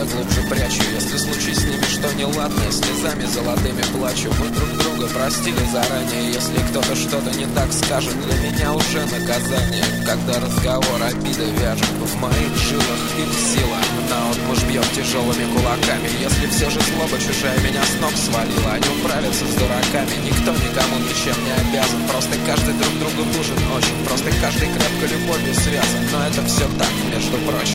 глубже прячу. Если случись с ними что неладное, слезами золотыми плачу. Мы друг друга простили заранее. Если кто-то что-то не так скажет, для меня уже наказание. Когда разговор обиды вяжет в моих жилах их сила наотмашь бьет тяжелыми кулаками. Если все же злоба чужая меня с ног свалила, они управятся с дураками. Никто никому ничем не обязан. Просто каждый друг другу нужен очень. Просто каждый крепко любовью связан. Но это все так, между прочим.